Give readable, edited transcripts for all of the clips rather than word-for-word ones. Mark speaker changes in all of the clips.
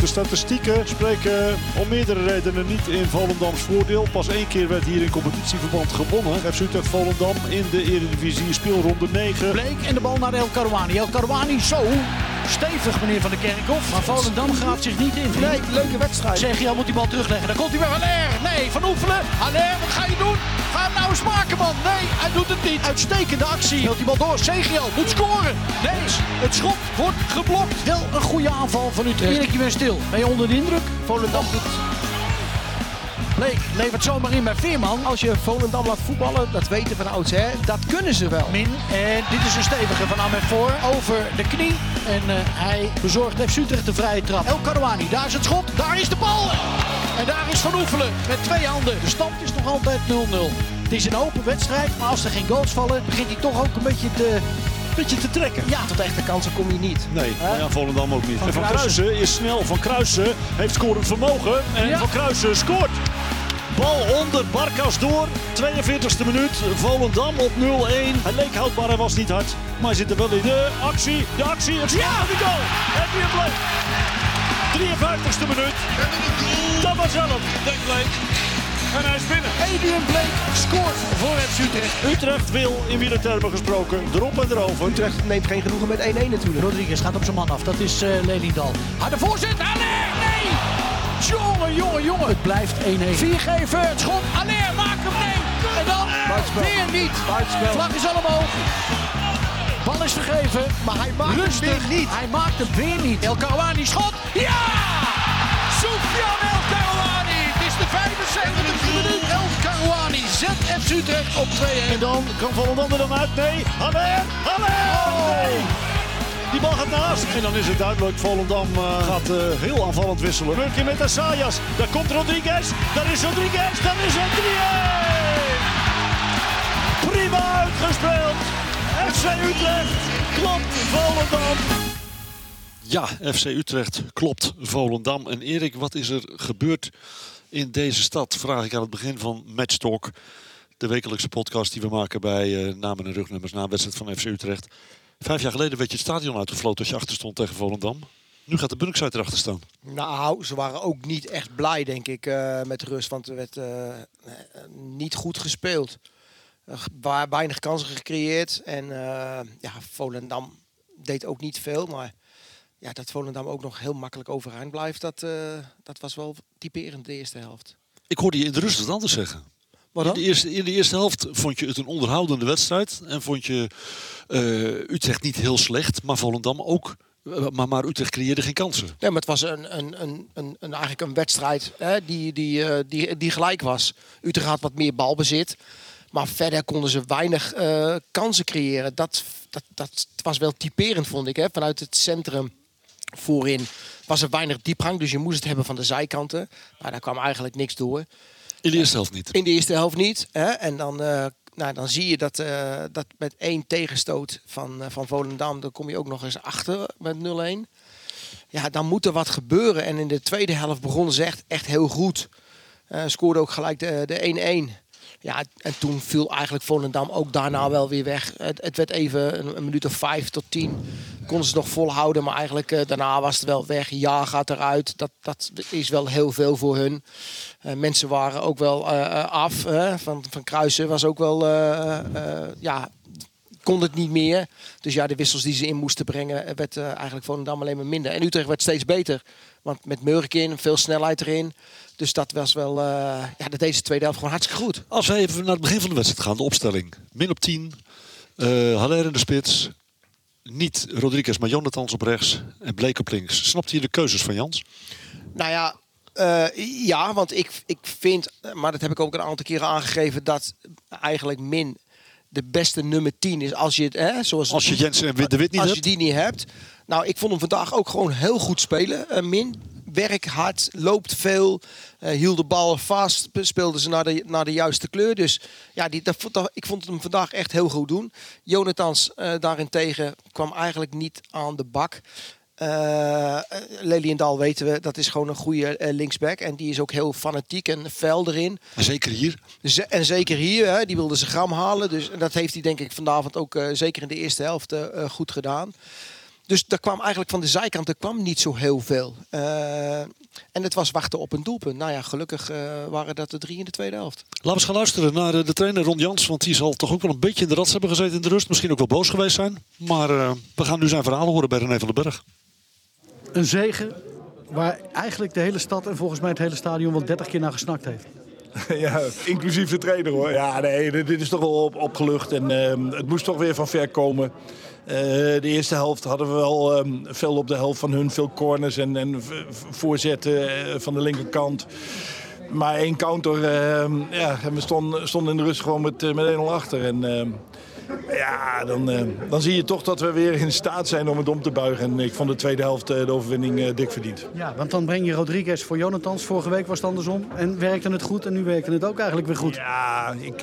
Speaker 1: De statistieken spreken om meerdere redenen niet in Volendams voordeel. Pas 1 keer werd hier in competitieverband gewonnen. FC Utrecht Volendam in de Eredivisie speelronde 9.
Speaker 2: Bleek en de bal naar El Karouani. El Karouani zo stevig, meneer Van der Kerkhof. Maar Volendam gaat zich niet in.
Speaker 3: Nee, leuke wedstrijd.
Speaker 2: Sergio moet die bal terugleggen. Dan komt hij bij Haller. Nee, Van Oefelen. Haller, wat ga je doen? Ga hem nou eens maken, man. Nee, hij doet het niet. Uitstekende actie. Wilt die bal door. Sergio moet scoren. Nee, het schot wordt geblokt. Wel een goede aanval van Utrecht. Erik, je bent stil. Ben je onder de indruk?
Speaker 3: Volendam doet...
Speaker 2: Bleek levert zomaar in bij Veerman.
Speaker 3: Als je Volendam laat voetballen, dat weten van oudsher, dat kunnen ze wel.
Speaker 2: Min. En dit is een stevige van Ahmed voor. Over de knie. En hij bezorgt FC Utrecht de vrije trap. El Karouani, daar is het schot. Daar is de bal. En daar is Van Oefelen met 2 handen. De stand is nog altijd 0-0. Het is een open wedstrijd, maar als er geen goals vallen, begint hij toch ook een beetje te trekken.
Speaker 3: Ja, tot echte kansen kom je niet.
Speaker 1: Nee, ja, Volendam ook niet. En Van Kruijsen is snel. Van Kruijsen heeft scorend vermogen. En Van Kruijsen scoort. Bal onder, Barkas door. 42e minuut. Volendam op 0-1. Hij leek houdbaar, hij was niet hard. Maar hij zit er wel in. De actie, het schot van de goal. En weer Bleek. 53e minuut. Dat was hem. Denk Bleek. En hij is binnen.
Speaker 2: Adrian Bleek scoort voor FC Utrecht.
Speaker 1: Utrecht wil in wielertermen gesproken erop en erover.
Speaker 3: Utrecht neemt geen genoegen met 1-1 natuurlijk.
Speaker 2: Rodriguez gaat op zijn man af. Dat is Lelydal. Harde voorzet. Haller. Nee. Jongen. Het blijft 1-1. Viergever. Het schot. Haller. Maak hem. Nee. En dan weer niet. Vlag is al omhoog. Bal is vergeven.
Speaker 3: Maar hij maakt
Speaker 2: rustig.
Speaker 3: hem weer niet.
Speaker 2: Hij maakt hem weer niet. El Karouani schot. Ja! Soufiane El Karouani. Het is de 75e minuut. El Karouani zet FC Utrecht op 2-1.
Speaker 1: En dan kan Volendam er dan uit. Nee. Haller. Nee. Die bal gaat naast. En dan is het duidelijk. Volendam gaat heel aanvallend wisselen. Murky met Assayas. Daar komt Rodriguez. Daar is Rodriguez. Daar is het 3-1. Prima uitgespeeld. FC Utrecht klopt Volendam. Ja, FC Utrecht klopt Volendam. En Erik, wat is er gebeurd in deze stad? Vraag ik aan het begin van Match Talk. De wekelijkse podcast die we maken bij namen en rugnummers na een wedstrijd van FC Utrecht. 5 jaar geleden werd je het stadion uitgefloten als je achter stond tegen Volendam. Nu gaat de Bunningside erachter staan.
Speaker 3: Nou, ze waren ook niet echt blij, denk ik, met rust. Want er werd niet goed gespeeld. Weinig kansen gecreëerd. En Volendam deed ook niet veel. Maar ja, dat Volendam ook nog heel makkelijk overeind blijft, dat was wel typerend de eerste helft.
Speaker 1: Ik hoorde je in de rust het anders zeggen.
Speaker 3: Wat dan?
Speaker 1: In de eerste helft vond je het een onderhoudende wedstrijd. En vond je Utrecht niet heel slecht. Maar Volendam ook. Maar Utrecht creëerde geen kansen.
Speaker 3: Nee, maar het was eigenlijk een wedstrijd die gelijk was. Utrecht had wat meer balbezit. Maar verder konden ze weinig kansen creëren. Dat was wel typerend, vond ik. Hè? Vanuit het centrum voorin was er weinig diepgang. Dus je moest het hebben van de zijkanten. Maar daar kwam eigenlijk niks door.
Speaker 1: In de eerste helft niet.
Speaker 3: In de eerste helft niet. Hè? En dan zie je dat met 1 tegenstoot van Volendam, dan kom je ook nog eens achter met 0-1. Ja, dan moet er wat gebeuren. En in de tweede helft begonnen ze echt heel goed. Scoorde ook gelijk de 1-1. Ja, en toen viel eigenlijk Volendam ook daarna wel weer weg. Het werd even een minuut of 5 tot 10. Konden ze nog volhouden, maar eigenlijk daarna was het wel weg. Ja, gaat eruit. Dat is wel heel veel voor hun. Mensen waren ook wel af. Van Kruijsen was ook wel... kon het niet meer. Dus ja, de wissels die ze in moesten brengen, werd eigenlijk Volendam alleen maar minder. En Utrecht werd steeds beter. Want met Murkin, veel snelheid erin. Dus dat was wel... dat deze tweede helft gewoon hartstikke goed.
Speaker 1: Als we even naar het begin van de wedstrijd gaan, de opstelling. Min op 10. Haller in de spits. Niet Rodriguez, maar Jonathans op rechts. En Bleek op links. Snapte je de keuzes van Jans?
Speaker 3: Nou ja... want ik vind... Maar dat heb ik ook een aantal keren aangegeven... dat eigenlijk Min de beste nummer 10 is als je het...
Speaker 1: Als je Jensen en de Wit niet
Speaker 3: als
Speaker 1: hebt?
Speaker 3: je die niet hebt. Nou, ik vond hem vandaag ook gewoon heel goed spelen. Min. Werk hard, loopt veel, hield de bal vast, speelde ze naar de juiste kleur. Dus ja, ik vond hem vandaag echt heel goed doen. Jonathans daarentegen kwam eigenlijk niet aan de bak. Lelydal weten we, dat is gewoon een goede linksback. En die is ook heel fanatiek en fel erin.
Speaker 1: En zeker hier?
Speaker 3: En zeker hier, die wilde ze gram halen. Dus dat heeft hij denk ik vanavond ook zeker in de eerste helft goed gedaan. Dus daar kwam eigenlijk van de zijkant niet zo heel veel. En het was wachten op een doelpunt. Nou ja, gelukkig waren dat er 3 in de tweede helft.
Speaker 1: Laten we eens gaan luisteren naar de trainer Ron Jans. Want die zal toch ook wel een beetje in de rats hebben gezeten in de rust. Misschien ook wel boos geweest zijn. Maar we gaan nu zijn verhaal horen bij René van den Berg.
Speaker 2: Een zege waar eigenlijk de hele stad en volgens mij het hele stadion wel 30 keer naar gesnakt heeft.
Speaker 4: Ja, inclusief de trainer hoor. Ja, nee, dit is toch wel opgelucht. En het moest toch weer van ver komen. De eerste helft hadden we wel veel op de helft van hun. Veel corners en voorzetten van de linkerkant. Maar 1 counter. We stonden in de rust gewoon met 1-0 achter. En dan zie je toch dat we weer in staat zijn om het om te buigen. En ik vond de tweede helft de overwinning dik verdiend.
Speaker 2: Ja, want dan breng je Rodriguez voor Jonathans. Vorige week was het andersom. En werkte het goed en nu werkte het ook eigenlijk weer goed.
Speaker 4: Ja, ik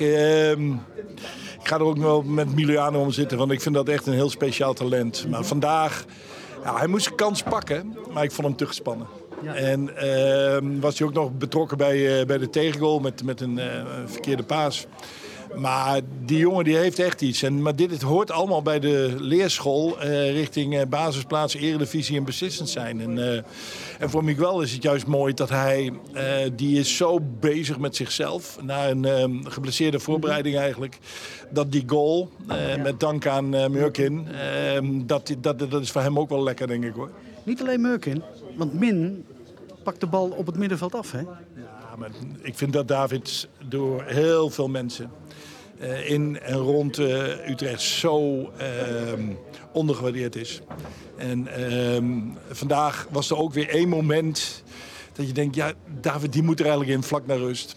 Speaker 4: ga er ook wel met Miliano om zitten. Want ik vind dat echt een heel speciaal talent. Maar vandaag, hij moest zijn kans pakken. Maar ik vond hem te gespannen. Ja. En was hij ook nog betrokken bij de tegengoal met een verkeerde paas. Maar die jongen die heeft echt iets. Maar dit hoort allemaal bij de leerschool richting basisplaats, eredivisie en beslissend zijn. En voor Miguel is het juist mooi dat hij, die is zo bezig met zichzelf. Na een geblesseerde voorbereiding eigenlijk. Dat die goal, met dank aan Murkin, dat is voor hem ook wel lekker, denk ik hoor.
Speaker 2: Niet alleen Murkin, want Min pakt de bal op het middenveld af, hè?
Speaker 4: Ja, maar ik vind dat David door heel veel mensen in en rond Utrecht zo ondergewaardeerd is. En vandaag was er ook weer 1 moment dat je denkt, ja, David die moet er eigenlijk in vlak naar rust.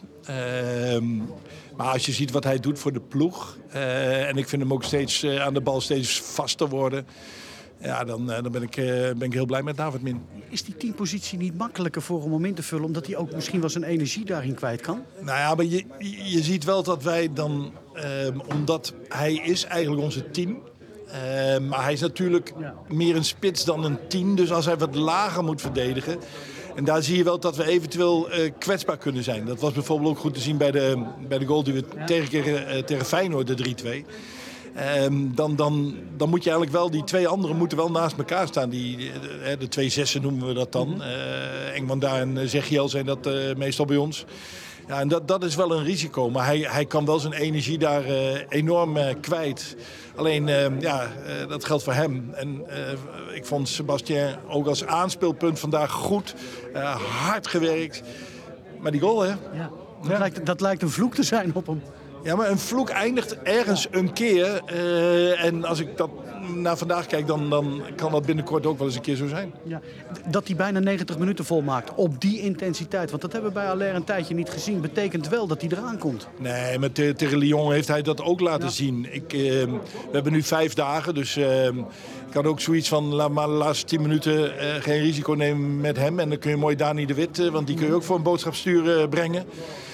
Speaker 4: Maar als je ziet wat hij doet voor de ploeg, en ik vind hem ook steeds aan de bal steeds vaster worden. Ja, dan ben ik heel blij met David Min.
Speaker 2: Is die teampositie niet makkelijker voor hem om in te vullen, omdat hij ook misschien wel zijn energie daarin kwijt kan?
Speaker 4: Nou ja, maar je ziet wel dat wij dan, omdat hij is eigenlijk onze 10. Maar hij is natuurlijk meer een spits dan een 10. Dus als hij wat lager moet verdedigen. En daar zie je wel dat we eventueel kwetsbaar kunnen zijn. Dat was bijvoorbeeld ook goed te zien bij de goal die we tegen Feyenoord, de 3-2. Dan moet je eigenlijk wel, die 2 anderen moeten wel naast elkaar staan. De 2 zessen noemen we dat dan. Engwanda en Zegiel zijn dat meestal bij ons. Ja, en dat is wel een risico. Maar hij kan wel zijn energie daar enorm kwijt. Alleen, dat geldt voor hem. En ik vond Sebastien ook als aanspeelpunt vandaag goed. Hard gewerkt. Maar die goal, hè?
Speaker 2: Ja, dat lijkt een vloek te zijn op hem.
Speaker 4: Ja, maar een vloek eindigt ergens een keer. En als ik dat naar vandaag kijk, dan kan dat binnenkort ook wel eens een keer zo zijn. Ja,
Speaker 2: dat hij bijna 90 minuten volmaakt op die intensiteit. Want dat hebben we bij Haller een tijdje niet gezien. Betekent wel dat hij eraan komt.
Speaker 4: Nee, maar tegen Lyon heeft hij dat ook laten zien. We hebben nu 5 dagen, dus ik had ook zoiets van, laat maar de laatste 10 minuten geen risico nemen met hem. En dan kun je mooi Dani de Wit, want die kun je ook voor een boodschapsstuur brengen.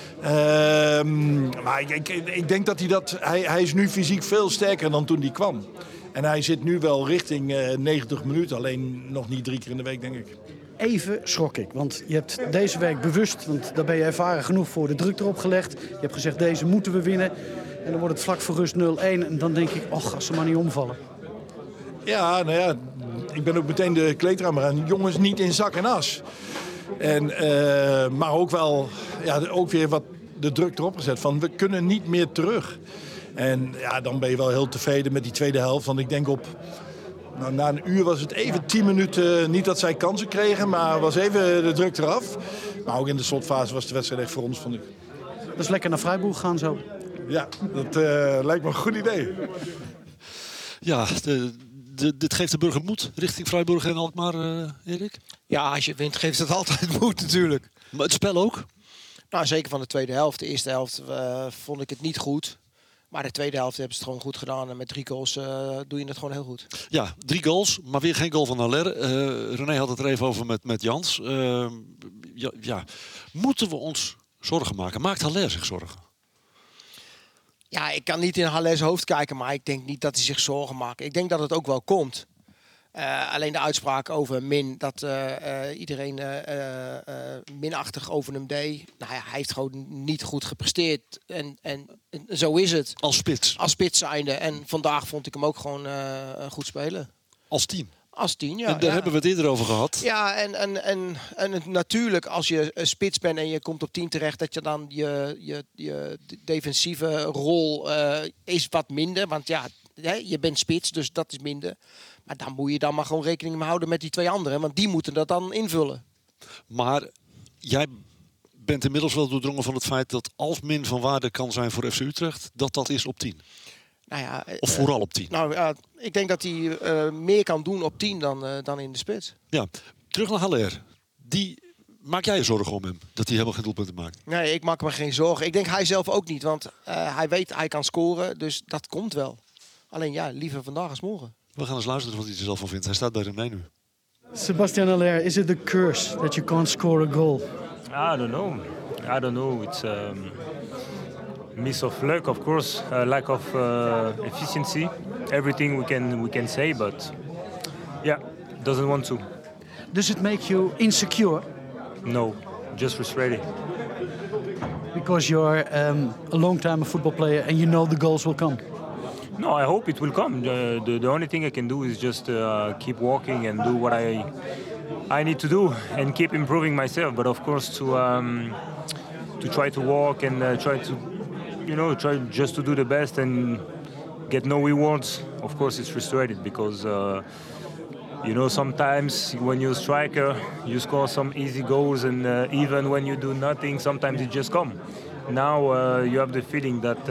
Speaker 4: Maar ik denk dat hij is nu fysiek veel sterker dan toen hij kwam. En hij zit nu wel richting 90 minuten, alleen nog niet 3 keer in de week, denk ik.
Speaker 2: Even schrok ik, want je hebt deze week bewust, want daar ben je ervaren genoeg voor, de druk erop gelegd. Je hebt gezegd, deze moeten we winnen. En dan wordt het vlak voor rust 0-1 en dan denk ik, als ze maar niet omvallen.
Speaker 4: Ja, nou ja, ik ben ook meteen de kleedkamer aan. Jongens, niet in zak en as. Maar ook wel, ook weer wat de druk erop gezet van we kunnen niet meer terug. En ja, dan ben je wel heel tevreden met die tweede helft. Want ik denk na een uur was het even 10 minuten, niet dat zij kansen kregen, maar was even de druk eraf. Maar ook in de slotfase was de wedstrijd echt voor ons, vond ik.
Speaker 2: Dat is lekker naar Freiburg gaan zo.
Speaker 4: Ja, dat lijkt me een goed idee.
Speaker 1: Ja, dit geeft de burger moed richting Freiburg en Alkmaar, Erik?
Speaker 3: Ja, als je wint geeft het altijd moed natuurlijk.
Speaker 1: Maar het spel ook?
Speaker 3: Nou, zeker van de tweede helft. De eerste helft vond ik het niet goed. Maar de tweede helft hebben ze het gewoon goed gedaan. En met 3 goals doe je het gewoon heel goed.
Speaker 1: Ja, 3 goals, maar weer geen goal van Haller. René had het er even over met Jans. Moeten we ons zorgen maken? Maakt Haller zich zorgen?
Speaker 3: Ja, ik kan niet in Haller's hoofd kijken, maar ik denk niet dat hij zich zorgen maakt. Ik denk dat het ook wel komt. Alleen de uitspraak over Min, dat iedereen minachtig over hem deed. Nou ja, hij heeft gewoon niet goed gepresteerd. En zo is het.
Speaker 1: Als spits?
Speaker 3: Als spits zijnde. En vandaag vond ik hem ook gewoon goed spelen.
Speaker 1: Als team?
Speaker 3: Als 10, ja.
Speaker 1: En daar hebben we het eerder over gehad.
Speaker 3: Ja, en natuurlijk als je een spits bent en je komt op 10 terecht, dat je dan je defensieve rol is wat minder. Want ja, je bent spits, dus dat is minder. Maar dan moet je dan maar gewoon rekening mee houden met die 2 anderen. Want die moeten dat dan invullen.
Speaker 1: Maar jij bent inmiddels wel doordrongen van het feit dat als min van waarde kan zijn voor FC Utrecht, dat is op 10.
Speaker 3: Nou ja,
Speaker 1: Of vooral op 10.
Speaker 3: Nou ja, ik denk dat hij meer kan doen op 10 dan in de spits.
Speaker 1: Ja, terug naar Haller. Maak jij je zorgen om hem? Dat hij helemaal geen doelpunten maakt?
Speaker 3: Nee, ik maak me geen zorgen. Ik denk hij zelf ook niet. Want hij weet hij kan scoren. Dus dat komt wel. Alleen ja, liever vandaag als morgen.
Speaker 1: We gaan eens luisteren wat hij er zelf van vindt. Hij staat bij René nu.
Speaker 5: Sebastian Haller, is it the curse that you can't score a goal?
Speaker 6: I don't know. It's miss of luck, of course, lack of efficiency. Everything we can say, but yeah, doesn't want to.
Speaker 5: Does it make you insecure?
Speaker 6: No, just frustrated.
Speaker 5: Because you're a long-time football player and you know the goals will come.
Speaker 6: No, I hope it will come. The only thing I can do is just keep walking and do what I need to do and keep improving myself. But of course, to try to walk and try just to do the best and get no rewards. Of course, it's frustrated because sometimes when you're a striker, you score some easy goals, and even when you do nothing, sometimes it just come. Now you have the feeling that.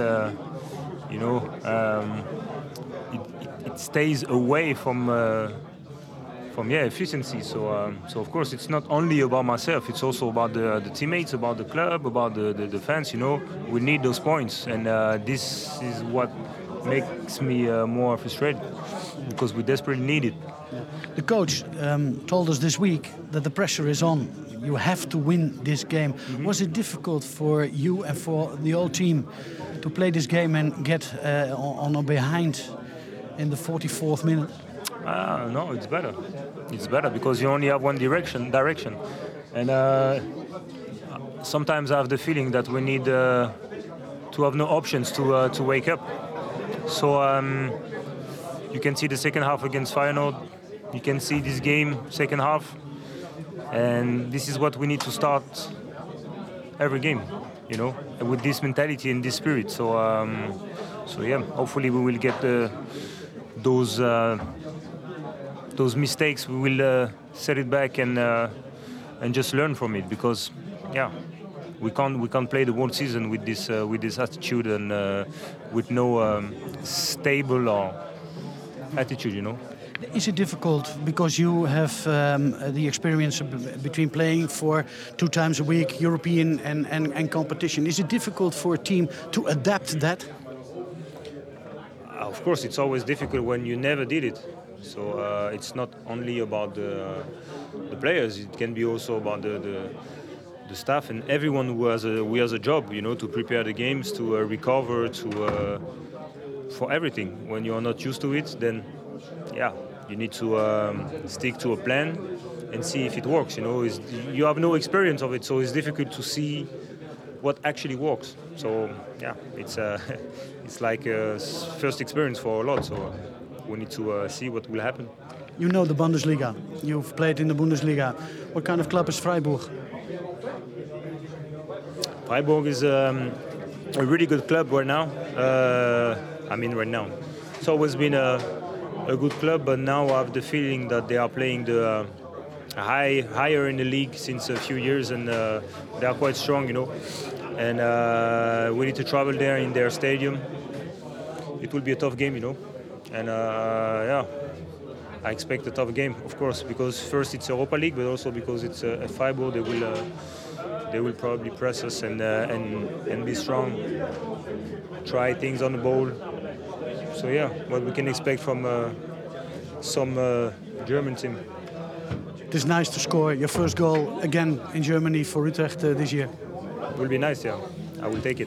Speaker 6: It stays away from efficiency. So of course it's not only about myself. It's also about the teammates, about the club, about the fans. We need those points, and this is what makes me more frustrated because we desperately need it.
Speaker 5: The coach told us this week that the pressure is on. You have to win this game. Mm-hmm. Was it difficult for you and for the whole team to play this game and get on a behind in the 44th minute?
Speaker 6: No, it's better. It's better because you only have one direction. And sometimes I have the feeling that we need to have no options to wake up. So you can see the second half against Feyenoord. You can see this game, second half. And this is what we need to start every game, with this mentality and this spirit. So yeah, hopefully we will get those mistakes. We will set it back and just learn from it because, yeah, we can't play the whole season with this attitude and with no stable attitude,
Speaker 5: Is it difficult because you have the experience between playing for 2 times a week, European and competition? Is it difficult for a team to adapt that?
Speaker 6: Of course, it's always difficult when you never did it. So it's not only about the players; it can be also about the staff and everyone who has a job, to prepare the games, to recover, for everything. When you are not used to it, then yeah. You need to stick to a plan and see if it works. You have no experience of it, so it's difficult to see what actually works. So yeah, it's like a first experience for a lot. So we need to see what will happen.
Speaker 5: You know the Bundesliga. You've played in the Bundesliga. What kind of club is Freiburg?
Speaker 6: Freiburg is a really good club right now. Right now, it's always been a good club, but now I have the feeling that they are playing the higher in the league since a few years, and they are quite strong, And we need to travel there in their stadium. It will be a tough game, And yeah, I expect a tough game, of course, because first it's Europa League, but also because it's a Freiburg. They will probably press us and be strong, try things on the ball. So yeah, what we can expect from some German team.
Speaker 5: It is nice to score your first goal again in Germany for Utrecht this year.
Speaker 6: It will be nice, yeah. I will take it.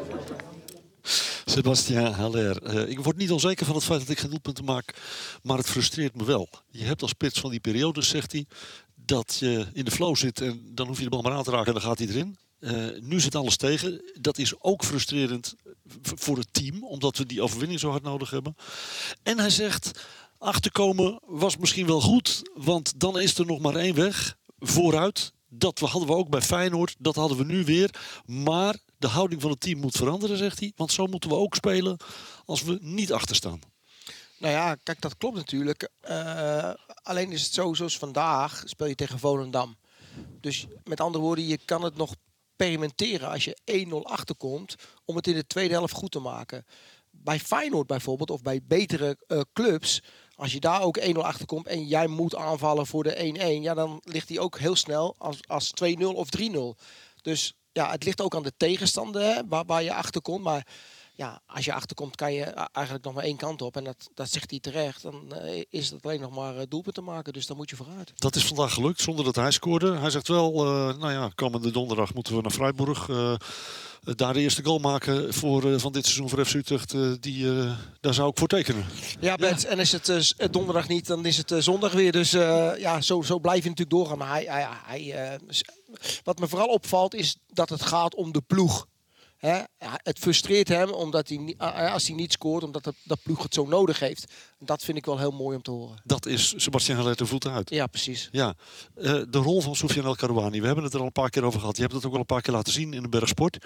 Speaker 1: Sebastian Haller. Ik word niet onzeker van het feit dat ik geen doelpunten maak, maar het frustreert me wel. Je hebt als spits van die periodes, zegt hij, dat je in de flow zit en dan hoef je de bal maar aan te raken en dan gaat hij erin. Nu zit alles tegen. Dat is ook frustrerend voor het team, omdat we die overwinning zo hard nodig hebben. En hij zegt, Achterkomen was misschien wel goed, want dan is er nog maar 1 weg vooruit. Dat hadden we ook bij Feyenoord, dat hadden we nu weer. Maar de houding van het team moet veranderen, zegt hij. Want zo moeten we ook spelen als we niet achterstaan.
Speaker 3: Nou ja, kijk, dat klopt natuurlijk. Alleen is het zo, zoals vandaag speel je tegen Volendam. Dus met andere woorden, je kan het nog permitteren als je 1-0 achterkomt om het in de tweede helft goed te maken. Bij Feyenoord bijvoorbeeld, of bij betere clubs, als je daar ook 1-0 achterkomt en jij moet aanvallen voor de 1-1, ja, dan ligt die ook heel snel als 2-0 of 3-0. Dus ja, het ligt ook aan de tegenstander, hè, waar je achterkomt. Maar ja, als je achterkomt kan je eigenlijk nog maar 1 kant op. En dat zegt hij terecht. Dan is het alleen nog maar doelpunten maken. Dus dan moet je vooruit.
Speaker 1: Dat is vandaag gelukt zonder dat hij scoorde. Hij zegt wel, komende donderdag moeten we naar Freiburg. Daar de eerste goal maken van dit seizoen voor FC Utrecht. Daar zou ik voor tekenen.
Speaker 3: Ja, Bert. Ja. En is het donderdag niet, dan is het zondag weer. Dus zo blijf je natuurlijk doorgaan. Maar wat me vooral opvalt is dat het gaat om de ploeg. Hè? Het frustreert hem omdat als hij niet scoort, omdat dat ploeg het zo nodig heeft. Dat vind ik wel heel mooi om te horen. Dat is
Speaker 1: Sebastian Haller de voeten uit.
Speaker 3: Ja, precies.
Speaker 1: Ja. De rol van Soufiane El Karouani, we hebben het er al een paar keer over gehad. Je hebt het ook al een paar keer laten zien in de Bergsport.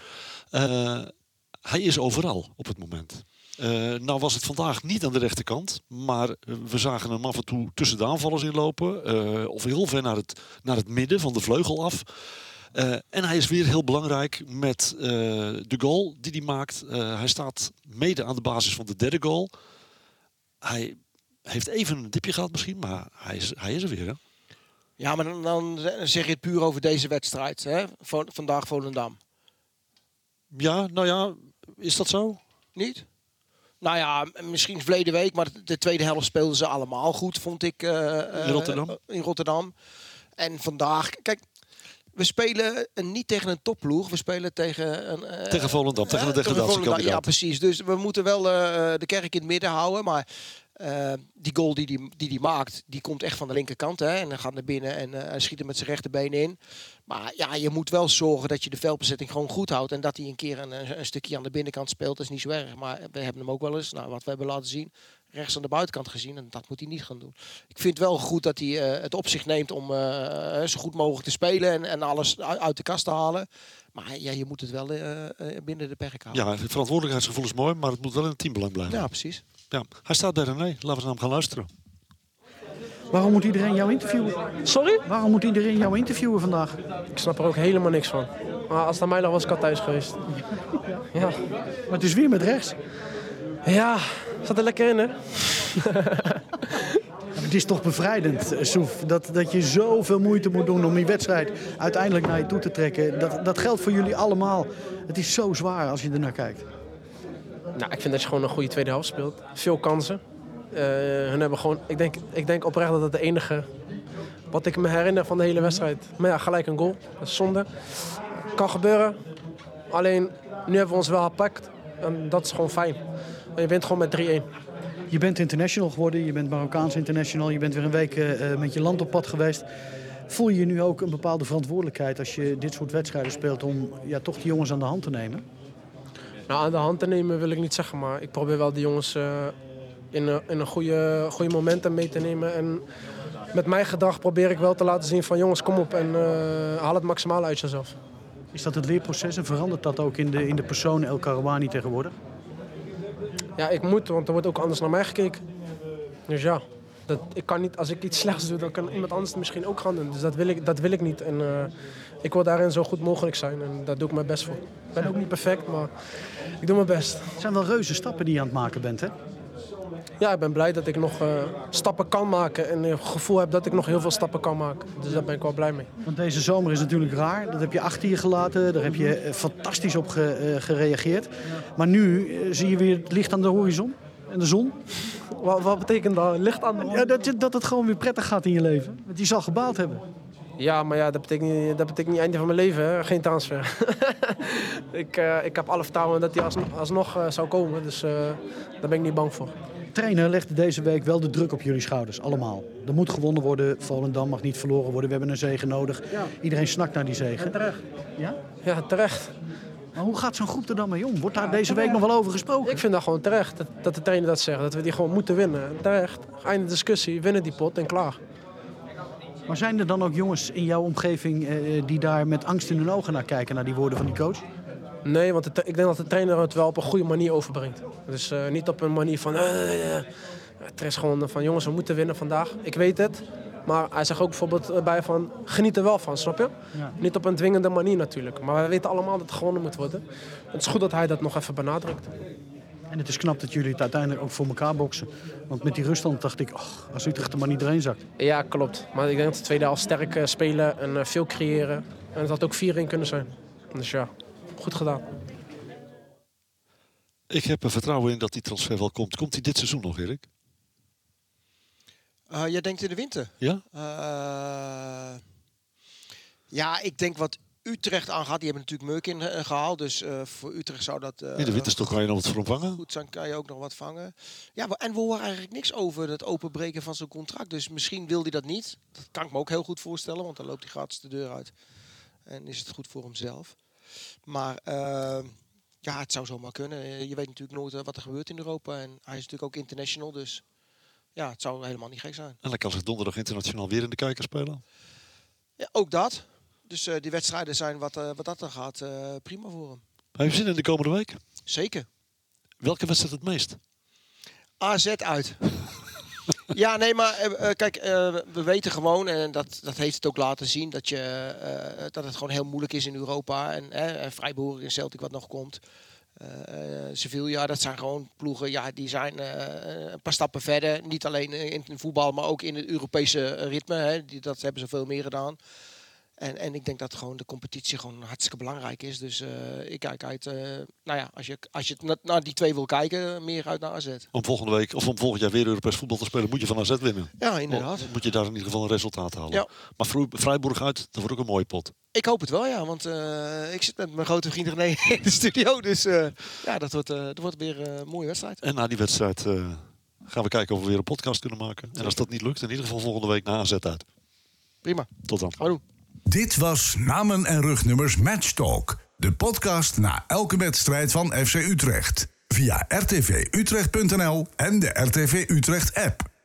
Speaker 1: Hij is overal op het moment. Nou was het vandaag niet aan de rechterkant, maar we zagen hem af en toe tussen de aanvallers inlopen. Of heel ver naar het midden van de vleugel af. En hij is weer heel belangrijk met de goal die hij maakt. Hij staat mede aan de basis van de 3e goal. Hij heeft even een dipje gehad misschien, maar hij is er weer. Hè?
Speaker 3: Ja, maar dan zeg je het puur over deze wedstrijd. Hè? Vandaag Volendam.
Speaker 1: Ja, nou ja, is dat zo?
Speaker 3: Niet? Nou ja, misschien verleden week, maar de tweede helft speelden ze allemaal goed, vond ik. In Rotterdam. En vandaag, kijk, we spelen niet tegen een topploeg. We spelen tegen
Speaker 1: tegen Volendam, tegen de degradatiekandidaat.
Speaker 3: Ja, precies. Dus we moeten wel de kerk in het midden houden. Maar die goal die maakt, die komt echt van de linkerkant. Hè? En dan gaat naar binnen en schiet er met zijn rechterbeen in. Maar ja, je moet wel zorgen dat je de veldbezetting gewoon goed houdt. En dat hij een keer een stukje aan de binnenkant speelt, dat is niet zo erg. Maar we hebben hem ook wel eens, wat we hebben laten zien, rechts aan de buitenkant gezien. En dat moet hij niet gaan doen. Ik vind het wel goed dat hij het op zich neemt om zo goed mogelijk te spelen en alles uit de kast te halen. Maar ja, je moet het wel binnen de perken houden.
Speaker 1: Ja, het verantwoordelijkheidsgevoel is mooi, maar het moet wel in het teambelang blijven.
Speaker 3: Ja, precies.
Speaker 1: Ja, hij staat bij René. Laten we naar hem gaan luisteren.
Speaker 5: Waarom moet iedereen jou interviewen?
Speaker 7: Sorry?
Speaker 5: Waarom moet iedereen jou interviewen vandaag?
Speaker 7: Ik snap er ook helemaal niks van. Maar als het aan mij lag, was ik al thuis geweest. Ja.
Speaker 5: Maar het is weer met rechts.
Speaker 7: Ja, zat er lekker in, hè?
Speaker 5: Het is toch bevrijdend, Soef, dat je zoveel moeite moet doen om die wedstrijd uiteindelijk naar je toe te trekken. Dat geldt voor jullie allemaal. Het is zo zwaar als je ernaar kijkt.
Speaker 7: Nou, ik vind dat je gewoon een goede tweede helft speelt. Veel kansen. Hun hebben gewoon, ik denk oprecht dat het de enige wat ik me herinner van de hele wedstrijd. Maar ja, gelijk een goal. Dat is zonde. Kan gebeuren. Alleen, nu hebben we ons wel gepakt. En dat is gewoon fijn. En je bent gewoon met 3-1.
Speaker 5: Je bent international geworden. Je bent Marokkaans international. Je bent weer een week met je land op pad geweest. Voel je nu ook een bepaalde verantwoordelijkheid als je dit soort wedstrijden speelt om toch die jongens aan de hand te nemen?
Speaker 7: Nou, aan de hand te nemen wil ik niet zeggen, maar ik probeer wel die jongens in een goede momenten mee te nemen. En met mijn gedrag probeer ik wel te laten zien van jongens, kom op en haal het maximaal uit jezelf.
Speaker 5: Is dat het leerproces en verandert dat ook in de persoon El Karouani tegenwoordig?
Speaker 7: Ja, ik moet, want er wordt ook anders naar mij gekeken. Dus ja, ik kan niet, als ik iets slechts doe, dan kan iemand anders het misschien ook gaan doen. Dus dat wil ik niet. En ik wil daarin zo goed mogelijk zijn en daar doe ik mijn best voor. Ik ben ook niet perfect, maar ik doe mijn best.
Speaker 5: Het zijn wel reuze stappen die je aan het maken bent, hè?
Speaker 7: Ja, ik ben blij dat ik nog stappen kan maken en het gevoel heb dat ik nog heel veel stappen kan maken. Dus daar ben ik wel blij mee.
Speaker 5: Want deze zomer is natuurlijk raar. Dat heb je achter je gelaten. Daar heb je fantastisch op gereageerd. Maar nu zie je weer het licht aan de horizon en de zon.
Speaker 7: Wat betekent dat? Licht aan de horizon?
Speaker 5: Ja, dat het gewoon weer prettig gaat in je leven. Want je zal gebaald hebben.
Speaker 7: Ja, maar ja, dat betekent niet einde van mijn leven, hè? Geen transfer. Ik heb alle vertrouwen dat hij alsnog zou komen, dus daar ben ik niet bang voor.
Speaker 5: De trainer legde deze week wel de druk op jullie schouders, allemaal. Er moet gewonnen worden, Volendam mag niet verloren worden, we hebben een zege nodig. Ja. Iedereen snakt naar die zege.
Speaker 7: En terecht.
Speaker 5: Ja?
Speaker 7: Ja, terecht.
Speaker 2: Maar hoe gaat zo'n groep er dan mee om? Wordt daar deze week nog wel over gesproken?
Speaker 7: Ik vind dat gewoon terecht dat de trainer dat zegt. Dat we die gewoon moeten winnen. En terecht. Einde discussie. Winnen die pot en klaar.
Speaker 2: Maar zijn er dan ook jongens in jouw omgeving die daar met angst in hun ogen naar kijken, naar die woorden van die coach?
Speaker 7: Nee, want ik denk dat de trainer het wel op een goede manier overbrengt. Dus niet op een manier van... Het is gewoon van, jongens, we moeten winnen vandaag. Ik weet het. Maar hij zegt ook bijvoorbeeld bij van, geniet er wel van, snap je? Ja. Niet op een dwingende manier natuurlijk. Maar we weten allemaal dat het gewonnen moet worden. Het is goed dat hij dat nog even benadrukt.
Speaker 2: En het is knap dat jullie het uiteindelijk ook voor elkaar boksen. Want met die ruststand dacht ik, als Utrecht er maar niet doorheen zakt.
Speaker 7: Ja, klopt. Maar ik denk dat de tweede helft sterk spelen en veel creëren. En het had ook 4-1 kunnen zijn. Dus ja, goed gedaan.
Speaker 1: Ik heb er vertrouwen in dat die transfer wel komt. Komt hij dit seizoen nog, Erik?
Speaker 3: Jij denkt in de winter?
Speaker 1: Ja?
Speaker 3: Ja, ik denk wat Utrecht aangaat. Die hebben natuurlijk Meuk in gehaald. Dus voor Utrecht zou dat...
Speaker 1: in de winterstop kan je nog wat voor hem vangen.
Speaker 3: Goed, dan kan je ook nog wat vangen. Ja, en we horen eigenlijk niks over het openbreken van zijn contract. Dus misschien wil hij dat niet. Dat kan ik me ook heel goed voorstellen. Want dan loopt hij gratis de deur uit. En is het goed voor hemzelf. Maar... ja, het zou zomaar kunnen. Je weet natuurlijk nooit wat er gebeurt in Europa. En hij is natuurlijk ook international, dus ja, het zou helemaal niet gek zijn.
Speaker 1: En dan kan zich donderdag internationaal weer in de kijker spelen?
Speaker 3: Ja, ook dat. Dus die wedstrijden zijn wat dat dan gaat prima voor hem.
Speaker 1: Heb je zin in de komende week?
Speaker 3: Zeker.
Speaker 1: Welke wedstrijd het meest?
Speaker 3: AZ uit. Ja, nee, maar kijk, we weten gewoon, en dat heeft het ook laten zien, dat het gewoon heel moeilijk is in Europa. En Freiburg en Celtic wat nog komt. Sevilla, dat zijn gewoon ploegen, ja, die zijn een paar stappen verder. Niet alleen in het voetbal, maar ook in het Europese ritme. Hè. Dat hebben ze veel meer gedaan. En ik denk dat gewoon de competitie gewoon hartstikke belangrijk is. Dus ik kijk uit, nou ja, als je naar die twee wil kijken, meer uit naar AZ.
Speaker 1: Om volgende week of om volgend jaar weer Europees voetbal te spelen, moet je van AZ winnen.
Speaker 3: Ja, inderdaad.
Speaker 1: Moet je daar in ieder geval een resultaat halen. Ja. Maar Freiburg uit, dat wordt ook een mooie pot.
Speaker 3: Ik hoop het wel, ja. Want ik zit met mijn grote vriend René in de studio. Dus ja, dat wordt weer een mooie wedstrijd.
Speaker 1: En na die wedstrijd gaan we kijken of we weer een podcast kunnen maken. En als dat niet lukt, in ieder geval volgende week na AZ uit.
Speaker 3: Prima.
Speaker 1: Tot dan.
Speaker 3: Houdoe.
Speaker 8: Dit was Namen en Rugnummers Match Talk. De podcast na elke wedstrijd van FC Utrecht. Via rtvutrecht.nl en de RTV Utrecht app.